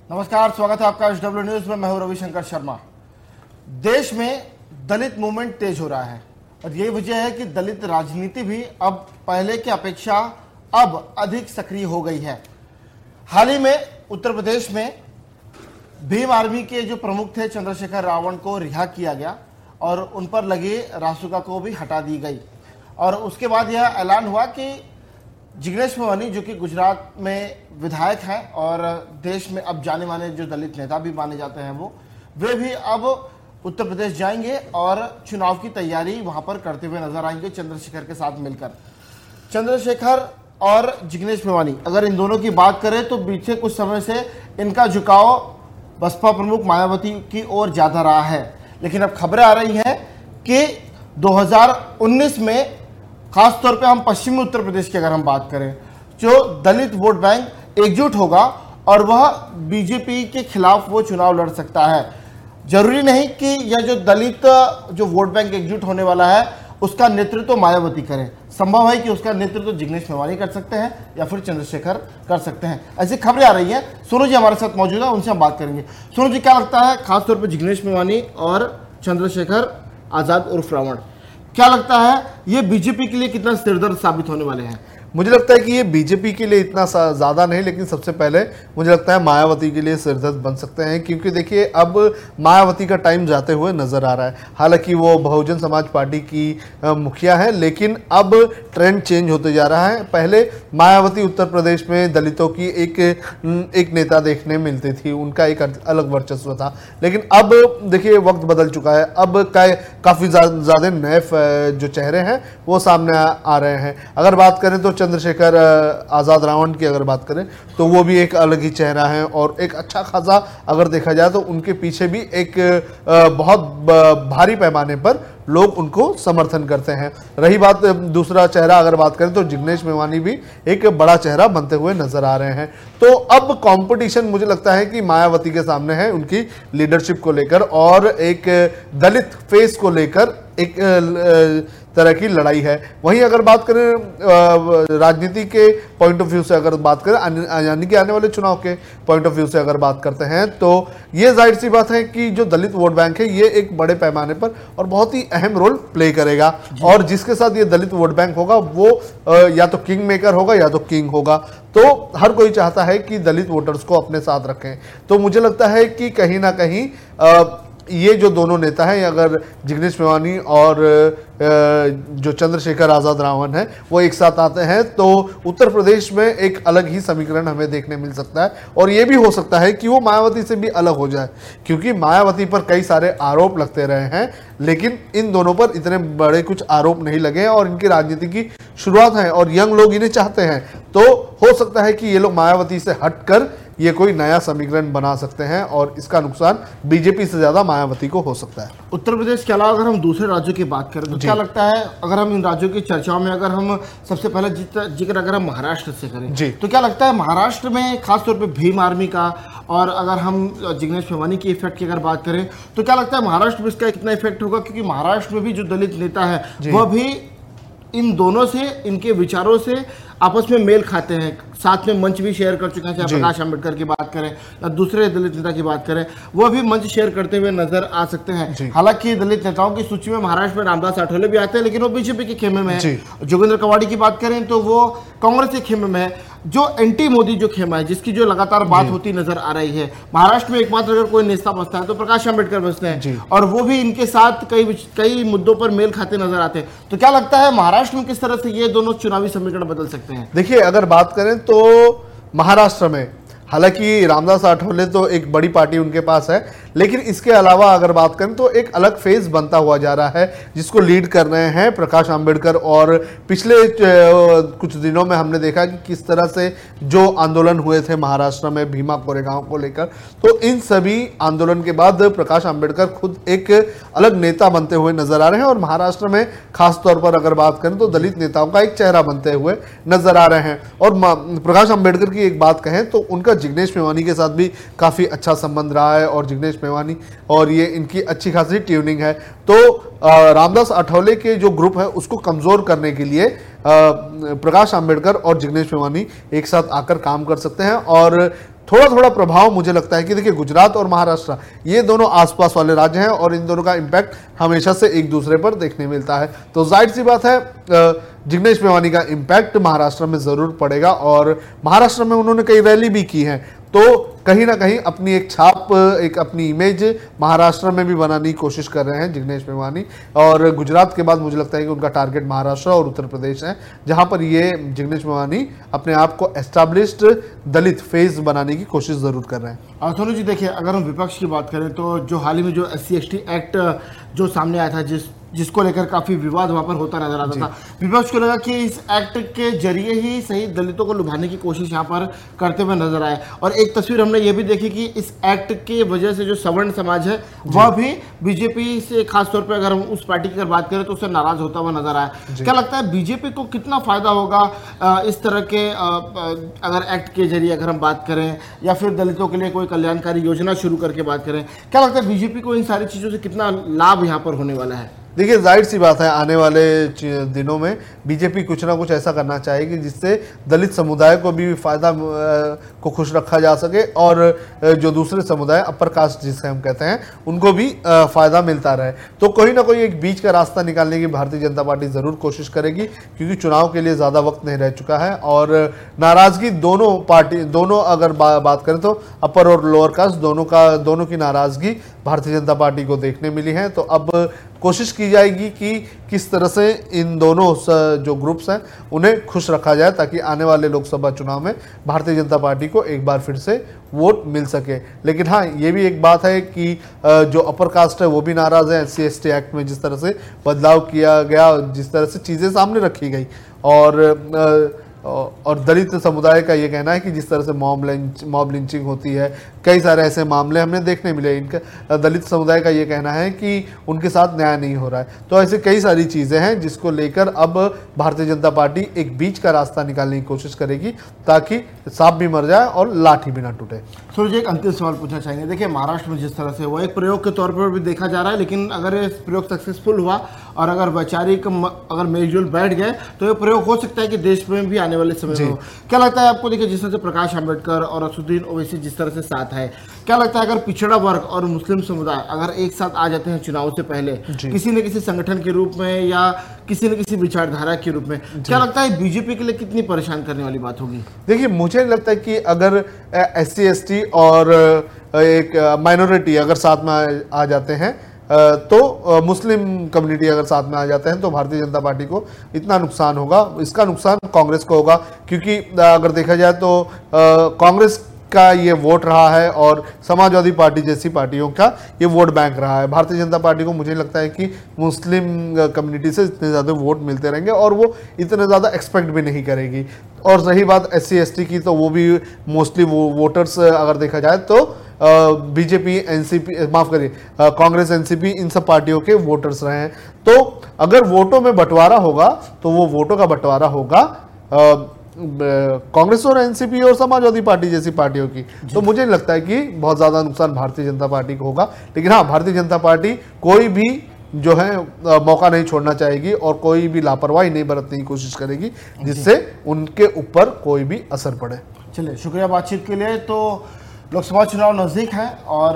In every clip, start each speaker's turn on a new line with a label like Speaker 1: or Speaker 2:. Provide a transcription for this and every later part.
Speaker 1: नमस्कार, स्वागत है आपका एचडब्ल्यू न्यूज में। मैं हूं रविशंकर शर्मा। देश में दलित मूवमेंट तेज हो रहा है और यही वजह है कि दलित राजनीति भी अब पहले की अपेक्षा अब अधिक सक्रिय हो गई है। हाल ही में उत्तर प्रदेश में भीम आर्मी के जो प्रमुख थे चंद्रशेखर रावण को रिहा किया गया और उन पर लगी रासुका को भी हटा दी गई और उसके बाद यह ऐलान हुआ कि जिग्नेश मेवानी जो कि गुजरात में विधायक हैं और देश में अब जाने माने जो दलित नेता भी माने जाते हैं वे भी अब उत्तर प्रदेश जाएंगे और चुनाव की तैयारी वहां पर करते हुए नजर आएंगे चंद्रशेखर के साथ मिलकर। चंद्रशेखर और जिग्नेश मेवानी, अगर इन दोनों की बात करें तो बीते कुछ समय से इनका झुकाव बसपा प्रमुख मायावती की ओर ज्यादा रहा है, लेकिन अब खबरें आ रही हैं कि 2019 में खासतौर पे हम पश्चिमी उत्तर प्रदेश की अगर हम बात करें, जो दलित वोट बैंक एकजुट होगा और वह बीजेपी के खिलाफ वो चुनाव लड़ सकता है। जरूरी नहीं कि यह जो दलित जो वोट बैंक एकजुट होने वाला है उसका नेतृत्व तो मायावती करे, संभव है कि उसका नेतृत्व तो जिग्नेश मेवानी कर सकते हैं या फिर चंद्रशेखर कर सकते हैं। ऐसी खबरें आ रही हैं। सोनू जी हमारे साथ मौजूद है, उनसे हम बात करेंगे। सोनू जी, क्या लगता है खासतौर पर जिग्नेश मेवानी और चंद्रशेखर आजाद उर्फ रावण, क्या लगता है ये बीजेपी के लिए कितना सिरदर्द साबित होने वाले हैं?
Speaker 2: मुझे लगता है कि ये बीजेपी के लिए इतना ज़्यादा नहीं, लेकिन सबसे पहले मुझे लगता है मायावती के लिए सिरदर्द बन सकते हैं, क्योंकि देखिए अब मायावती का टाइम जाते हुए नज़र आ रहा है। हालांकि वो बहुजन समाज पार्टी की मुखिया है, लेकिन अब ट्रेंड चेंज होते जा रहा है। पहले मायावती उत्तर प्रदेश में दलितों की एक नेता देखने मिलती थी, उनका एक अलग वर्चस्व था, लेकिन अब देखिए वक्त बदल चुका है। अब काफ़ी ज़्यादा नए जो चेहरे हैं वो सामने आ रहे हैं। अगर बात करें तो चंद्रशेखर आजाद रावण की अगर बात करें तो वो भी एक अलग ही चेहरा है और एक अच्छा खासा अगर देखा जाए तो उनके पीछे भी एक बहुत भारी पैमाने पर लोग उनको समर्थन करते हैं। रही बात दूसरा चेहरा अगर बात करें तो जिग्नेश मेवानी भी एक बड़ा चेहरा बनते हुए नजर आ रहे हैं। तो अब कंपटीशन मुझे लगता है कि मायावती के सामने है, उनकी लीडरशिप को लेकर और एक दलित फेस को लेकर एक तरह की लड़ाई है। वहीं अगर बात करें राजनीति के पॉइंट ऑफ व्यू से, अगर बात करें यानी कि आने वाले चुनाव के पॉइंट ऑफ व्यू से अगर बात करते हैं तो ये जाहिर सी बात है कि जो दलित वोट बैंक है ये एक बड़े पैमाने पर और बहुत ही अहम रोल प्ले करेगा और जिसके साथ ये दलित वोट बैंक होगा वो या तो किंग मेकर होगा या तो किंग होगा। तो हर कोई चाहता है कि दलित वोटर्स को अपने साथ रखें। तो मुझे लगता है कि कहीं ना कहीं ये जो दोनों नेता हैं, अगर जिग्नेश मेवानी और जो चंद्रशेखर आजाद रावण है वो एक साथ आते हैं तो उत्तर प्रदेश में एक अलग ही समीकरण हमें देखने मिल सकता है। और ये भी हो सकता है कि वो मायावती से भी अलग हो जाए, क्योंकि मायावती पर कई सारे आरोप लगते रहे हैं, लेकिन इन दोनों पर इतने बड़े कुछ आरोप नहीं लगे हैं और इनकी राजनीति की शुरुआत है और यंग लोग इन्हें चाहते हैं। तो हो सकता है कि ये लोग मायावती से हटकर ये कोई नया समीकरण बना सकते हैं और इसका नुकसान बीजेपी से ज्यादा मायावती को हो सकता है।
Speaker 1: उत्तर प्रदेश के अलावा अगर हम दूसरे राज्यों की बात करें तो क्या लगता है, अगर हम इन राज्यों की चर्चाओं में अगर हम सबसे पहले जिक्र अगर हम महाराष्ट्र से करें तो क्या लगता है महाराष्ट्र में खासतौर पे भीम आर्मी का, और अगर हम जिग्नेश मेवानी की इफेक्ट की अगर बात करें तो क्या लगता है महाराष्ट्र में इसका कितना इफेक्ट होगा? क्योंकि महाराष्ट्र में भी जो दलित नेता है वह भी इन दोनों से, इनके विचारों से आपस में मेल खाते हैं, साथ में मंच भी शेयर कर चुके हैं। चाहे प्रकाश अंबेडकर की बात करें या दूसरे दलित नेता की बात करें, वो भी मंच शेयर करते हुए नजर आ सकते हैं। हालांकि दलित नेताओं की सूची में महाराष्ट्र में रामदास आठवले भी आते हैं, लेकिन वो बीजेपी के खेमे में है। जोगेंद्र कवाड़ी की बात करें तो वो कांग्रेस के खेमे में है। जो एंटी मोदी जो खेमा है, जिसकी जो लगातार बात होती नजर आ रही है, महाराष्ट्र में एकमात्र अगर कोई नेता बसता है तो प्रकाश अंबेडकर बसते हैं और वो भी इनके साथ कई मुद्दों पर मेल खाते नजर आते हैं। तो क्या लगता है महाराष्ट्र में किस तरह से ये दोनों चुनावी समीकरण बदल सकते हैं?
Speaker 2: देखिए अगर बात करें तो महाराष्ट्र में हालांकि रामदास आठवले तो एक बड़ी पार्टी उनके पास है, लेकिन इसके अलावा अगर बात करें तो एक अलग फेज बनता हुआ जा रहा है जिसको लीड कर रहे हैं प्रकाश अंबेडकर। और पिछले कुछ दिनों में हमने देखा कि किस तरह से जो आंदोलन हुए थे महाराष्ट्र में भीमा कोरेगांव को लेकर, तो इन सभी आंदोलन के बाद प्रकाश अंबेडकर खुद एक अलग नेता बनते हुए नजर आ रहे हैं और महाराष्ट्र में खासतौर पर अगर बात करें तो दलित नेताओं का एक चेहरा बनते हुए नजर आ रहे हैं। और प्रकाश अंबेडकर की एक बात कहें तो उनका जिग्नेश मेवानी के साथ भी काफ़ी अच्छा संबंध रहा है और जिग्नेश मेवानी और ये इनकी अच्छी खासी ट्यूनिंग है। तो रामदास आठवले के जो ग्रुप है उसको कमज़ोर करने के लिए प्रकाश अंबेडकर और जिग्नेश मेवानी एक साथ आकर काम कर सकते हैं और थोड़ा थोड़ा प्रभाव मुझे लगता है कि देखिए गुजरात और महाराष्ट्र ये दोनों आसपास वाले राज्य हैं और इन दोनों का इम्पैक्ट हमेशा से एक दूसरे पर देखने मिलता है। तो जाहिर सी बात है जिग्नेश मेवानी का इम्पैक्ट महाराष्ट्र में जरूर पड़ेगा और महाराष्ट्र में उन्होंने कई रैली भी की हैं, तो कहीं ना कहीं अपनी एक छाप, एक अपनी इमेज महाराष्ट्र में भी बनाने की कोशिश कर रहे हैं जिग्नेश मेवानी। और गुजरात के बाद मुझे लगता है कि उनका टारगेट महाराष्ट्र और उत्तर प्रदेश है, जहां पर ये जिग्नेश मेवानी अपने आप को एस्टैब्लिश्ड दलित फेस बनाने की कोशिश जरूर कर रहे हैं।
Speaker 1: सोनू जी देखिए, अगर हम विपक्ष की बात करें तो जो हाल ही में जो SC/ST एक्ट जो सामने आया था, जिसको लेकर काफी विवाद वहां पर होता नजर आता था, विपक्ष को लगा कि इस एक्ट के जरिए ही सही दलितों को लुभाने की कोशिश यहाँ पर करते हुए नजर आए। और एक तस्वीर हमने ये भी देखी कि इस एक्ट की वजह से जो सवर्ण समाज है वह भी बीजेपी से, खासतौर पर अगर हम उस पार्टी की अगर बात करें तो उससे नाराज होता हुआ नजर आया। क्या लगता है बीजेपी को कितना फायदा होगा इस तरह के अगर एक्ट के जरिए अगर हम बात करें, या फिर दलितों के लिए कोई कल्याणकारी योजना शुरू करके बात करें, क्या लगता है बीजेपी को इन सारी चीजों से कितना लाभ यहाँ पर होने वाला है?
Speaker 2: देखिए जाहिर सी बात है, आने वाले दिनों में बीजेपी कुछ ना कुछ ऐसा करना चाहेगी जिससे दलित समुदाय को भी फायदा को खुश रखा जा सके और जो दूसरे समुदाय अपर कास्ट जिसे हम कहते हैं उनको भी फायदा मिलता रहे। तो कोई ना कोई एक बीच का रास्ता निकालने की भारतीय जनता पार्टी जरूर कोशिश करेगी, क्योंकि चुनाव के लिए ज़्यादा वक्त नहीं रह चुका है और नाराजगी दोनों अगर बात करें तो अपर और लोअर कास्ट दोनों की नाराजगी भारतीय जनता पार्टी को देखने मिली है। तो अब कोशिश की जाएगी कि किस तरह से इन दोनों जो ग्रुप्स हैं उन्हें खुश रखा जाए, ताकि आने वाले लोकसभा चुनाव में भारतीय जनता पार्टी को एक बार फिर से वोट मिल सके। लेकिन हाँ, ये भी एक बात है कि जो अपर कास्ट है वो भी नाराज़ है SC/ST एक्ट में जिस तरह से बदलाव किया गया, जिस तरह से चीज़ें सामने रखी गई। और दलित समुदाय का ये कहना है कि जिस तरह से मॉब लिंचिंग होती है, कई सारे ऐसे मामले हमें देखने मिले, इनका दलित समुदाय का ये कहना है कि उनके साथ न्याय नहीं हो रहा है। तो ऐसे कई सारी चीज़ें हैं जिसको लेकर अब भारतीय जनता पार्टी एक बीच का रास्ता निकालने की कोशिश करेगी, ताकि सांप भी मर जाए और लाठी भी ना टूटे।
Speaker 1: सूरज, एक अंतिम सवाल पूछना चाहेंगे। देखिए महाराष्ट्र में जिस तरह से वो एक प्रयोग के तौर पर भी देखा जा रहा है, लेकिन अगर ये प्रयोग सक्सेसफुल हुआ और अगर वैचारिक अगर मेलजोल बैठ गए तो ये प्रयोग हो सकता है कि देश में भी आने वाले समय में हो। क्या लगता है आपको? देखिए जिस तरह से प्रकाश आंबेडकर और असदुद्दीन ओवैसी जिस तरह से साथ है, क्या लगता है अगर पिछड़ा वर्ग और मुस्लिम समुदाय अगर एक साथ आ जाते हैं चुनाव से पहले किसी न किसी संगठन के रूप में या किसी न किसी विचारधारा के रूप में, क्या लगता है बीजेपी के लिए कितनी परेशान करने वाली बात होगी?
Speaker 2: देखिए मुझे लगता है कि अगर SC/ST और एक माइनॉरिटी अगर साथ में आ जाते हैं तो मुस्लिम कम्युनिटी अगर साथ में आ जाते हैं तो भारतीय जनता पार्टी को इतना नुकसान होगा, इसका नुकसान कांग्रेस को होगा। क्योंकि अगर देखा जाए तो कांग्रेस का ये वोट रहा है और समाजवादी पार्टी जैसी पार्टियों का ये वोट बैंक रहा है। भारतीय जनता पार्टी को मुझे लगता है कि मुस्लिम कम्युनिटी से इतने ज़्यादा वोट मिलते रहेंगे और वो इतने ज़्यादा एक्सपेक्ट भी नहीं करेगी। और रही बात SC/ST की, तो वो भी मोस्टली वोटर्स अगर देखा जाए तो बीजेपी, NCP, माफ करिए, कांग्रेस, NCP, इन सब पार्टियों के वोटर्स रहे हैं। तो अगर वोटों में बंटवारा होगा तो वो वोटों का बंटवारा होगा कांग्रेस और NCP और समाजवादी पार्टी जैसी पार्टियों की। तो मुझे लगता है कि बहुत ज़्यादा नुकसान भारतीय जनता पार्टी को होगा। लेकिन हाँ, भारतीय जनता पार्टी कोई भी जो है मौका नहीं छोड़ना चाहेगी और कोई भी लापरवाही नहीं बरतने की कोशिश करेगी जिससे उनके ऊपर कोई भी असर पड़े।
Speaker 1: चलिए, शुक्रिया बातचीत के लिए। तो लोकसभा चुनाव नज़दीक है और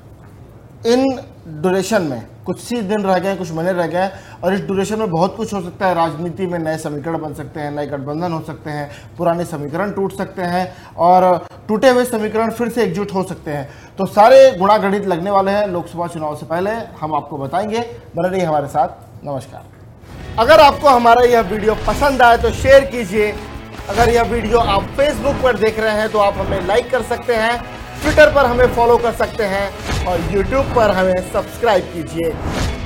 Speaker 1: इन ड्यूरेशन में कुछ ही दिन रह गए, कुछ महीने रह गए और इस ड्यूरेशन में बहुत कुछ हो सकता है। राजनीति में नए समीकरण बन सकते हैं, नए गठबंधन हो सकते हैं, पुराने समीकरण टूट सकते हैं और टूटे हुए समीकरण फिर से एकजुट हो सकते हैं। तो सारे गुणा गणित लगने वाले हैं लोकसभा चुनाव से पहले, हम आपको बताएंगे। बने रहिए हमारे साथ। नमस्कार। अगर आपको हमारा यह वीडियो पसंद आए तो शेयर कीजिए। अगर यह वीडियो आप फेसबुक पर देख रहे हैं तो आप हमें लाइक कर सकते हैं, ट्विटर पर हमें फॉलो कर सकते हैं और यूट्यूब पर हमें सब्सक्राइब कीजिए।